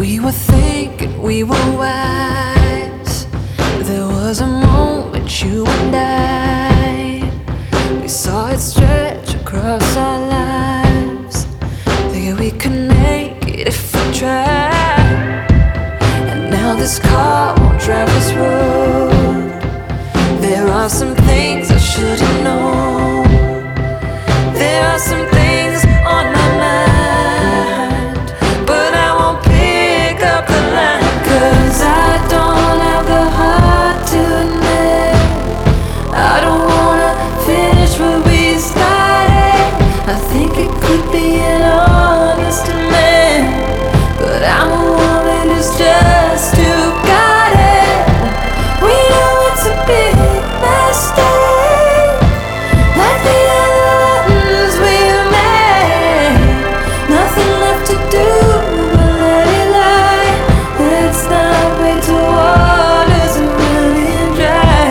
We were thinking we were wise. There was a moment, you and I. We saw it stretch across our lives. Think we could make it if we tried. And now this car won't drive this road. There are some things I should've known. There are some things on my mind, but I won't pick up the line, 'cause I don't have the heart to admit I don't wanna finish what we started. I think it could be an honest man, but I'm a woman who's just too guarded. We know it's a big mistake, like the other ones we made. Nothing left to do but let it lie. Let's not wait till waters are running dry.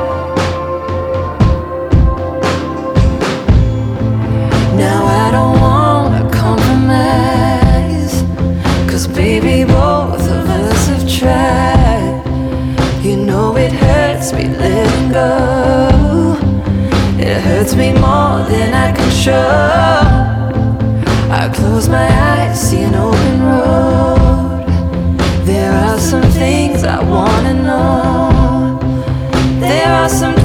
Now I don't wanna compromise, 'cause baby, both of us have tried. You know it hurts me letting go. It hurts me more than I can show. I close my eyes, see an open road. There are some things I wanna know. There are some